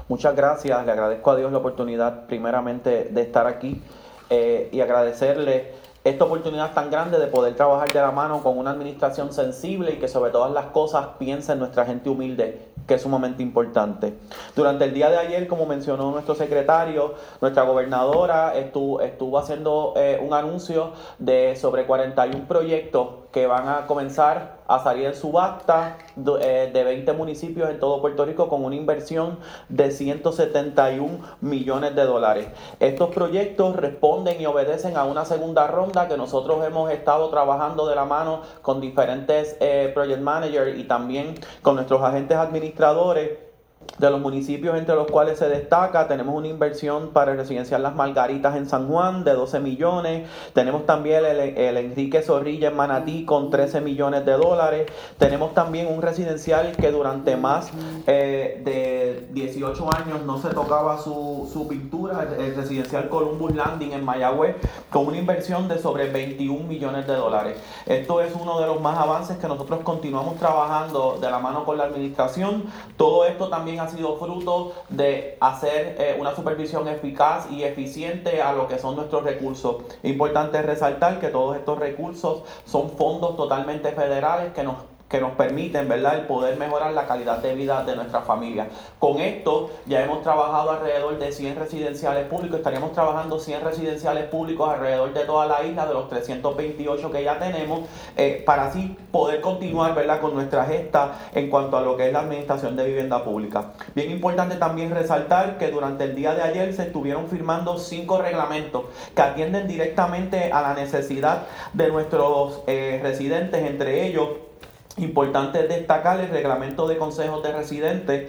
Muchas gracias, le agradezco a Dios la oportunidad primeramente de estar aquí y agradecerle esta oportunidad tan grande de poder trabajar de la mano con una administración sensible y que sobre todas las cosas piensa en nuestra gente humilde, que es sumamente importante. Durante el día de ayer, como mencionó nuestro secretario, nuestra gobernadora estuvo haciendo un anuncio de sobre 41 proyectos que van a comenzar a salir en subasta de 20 municipios en todo Puerto Rico con una inversión de 171 millones de dólares. Estos proyectos responden y obedecen a una segunda ronda que nosotros hemos estado trabajando de la mano con diferentes project managers y también con nuestros agentes administradores de los municipios entre los cuales se destaca. Tenemos una inversión para el residencial Las Margaritas en San Juan de 12 millones. Tenemos también el Enrique Zorrilla en Manatí con 13 millones de dólares. Tenemos también un residencial que durante más de 18 años no se tocaba su pintura, el residencial Columbus Landing en Mayagüez, con una inversión de sobre 21 millones de dólares. Esto es uno de los más avances que nosotros continuamos trabajando de la mano con la administración. Todo esto también ha sido fruto de hacer una supervisión eficaz y eficiente a lo que son nuestros recursos. Es importante resaltar que todos estos recursos son fondos totalmente federales que nos permiten, ¿verdad?, el poder mejorar la calidad de vida de nuestras familias. Con esto ya hemos trabajado alrededor de 100 residenciales públicos, estaríamos trabajando 100 residenciales públicos alrededor de toda la isla, de los 328 que ya tenemos, para así poder continuar, ¿verdad?, con nuestra gesta en cuanto a lo que es la administración de vivienda pública. Bien importante también resaltar que durante el día de ayer se estuvieron firmando 5 reglamentos que atienden directamente a la necesidad de nuestros residentes, entre ellos importante destacar el reglamento de consejos de residentes.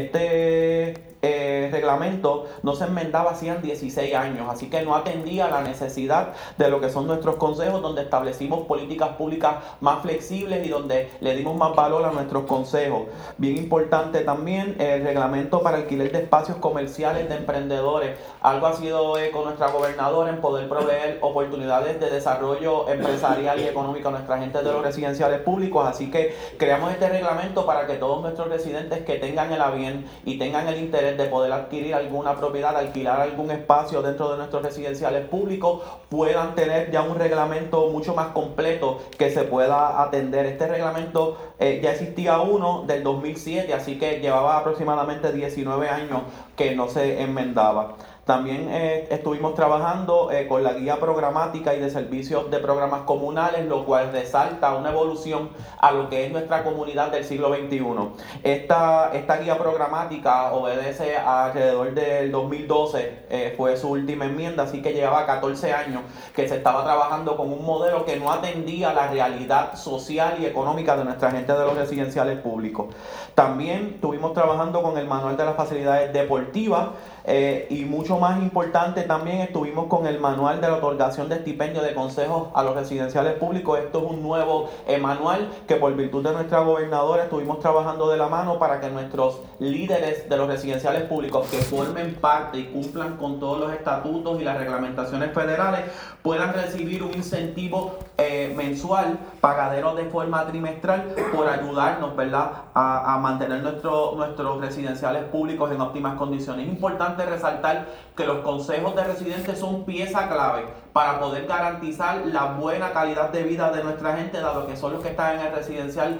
Este reglamento no se enmendaba hacían 16 años, así que no atendía la necesidad de lo que son nuestros consejos, donde establecimos políticas públicas más flexibles y donde le dimos más valor a nuestros consejos. Bien importante también el reglamento para alquiler de espacios comerciales de emprendedores. Algo ha sido con nuestra gobernadora en poder proveer oportunidades de desarrollo empresarial y económico a nuestra gente de los residenciales públicos, así que creamos este reglamento para que todos nuestros residentes que tengan el a bien y tengan el interés de poder adquirir alguna propiedad, alquilar algún espacio dentro de nuestros residenciales públicos, puedan tener ya un reglamento mucho más completo que se pueda atender. Este reglamento ya existía uno del 2007, así que llevaba aproximadamente 19 años que no se enmendaba. También estuvimos trabajando con la guía programática y de servicios de programas comunales, lo cual resalta una evolución a lo que es nuestra comunidad del siglo XXI. Esta guía programática obedece a alrededor del 2012, fue su última enmienda, así que llevaba 14 años que se estaba trabajando con un modelo que no atendía la realidad social y económica de nuestra gente de los residenciales públicos. También estuvimos trabajando con el manual de las facilidades deportivas. Y mucho más importante también estuvimos con el manual de la otorgación de estipendios de consejos a los residenciales públicos. Esto es un nuevo manual que por virtud de nuestra gobernadora estuvimos trabajando de la mano para que nuestros líderes de los residenciales públicos que formen parte y cumplan con todos los estatutos y las reglamentaciones federales puedan recibir un incentivo mensual, pagadero de forma trimestral, por ayudarnos, ¿verdad?, a mantener nuestros residenciales públicos en óptimas condiciones. Es importante resaltar que los consejos de residentes son pieza clave para poder garantizar la buena calidad de vida de nuestra gente, dado que son los que están en el residencial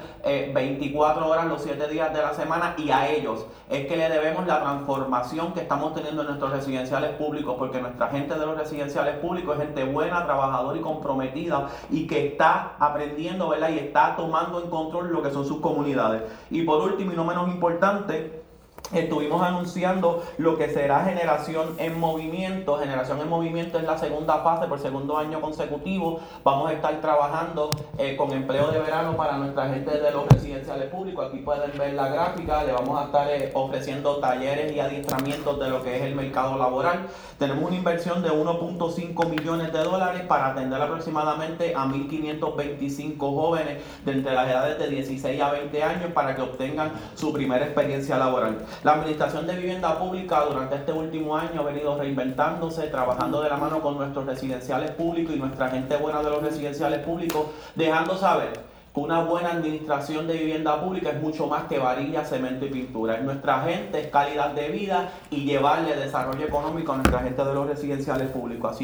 24 horas los 7 días de la semana, y a ellos es que le debemos la transformación que estamos teniendo en nuestros residenciales públicos, porque nuestra gente de los residenciales públicos es gente buena, trabajadora y comprometida, y que está aprendiendo, ¿verdad?, y está tomando en control lo que son sus comunidades. Y por último y no menos importante, estuvimos anunciando lo que será Generación en Movimiento. Generación en Movimiento es la segunda fase, por segundo año consecutivo. Vamos a estar trabajando con empleo de verano para nuestra gente de los residenciales públicos. Aquí pueden ver la gráfica. Le vamos a estar ofreciendo talleres y adiestramientos de lo que es el mercado laboral. Tenemos una inversión de 1.5 millones de dólares para atender aproximadamente a 1.525 jóvenes de entre las edades de 16 a 20 años para que obtengan su primera experiencia laboral. La Administración de Vivienda Pública durante este último año ha venido reinventándose, trabajando de la mano con nuestros residenciales públicos y nuestra gente buena de los residenciales públicos, dejando saber una buena administración de vivienda pública es mucho más que varilla, cemento y pintura. Es nuestra gente, es calidad de vida y llevarle desarrollo económico a nuestra gente de los residenciales públicos. Así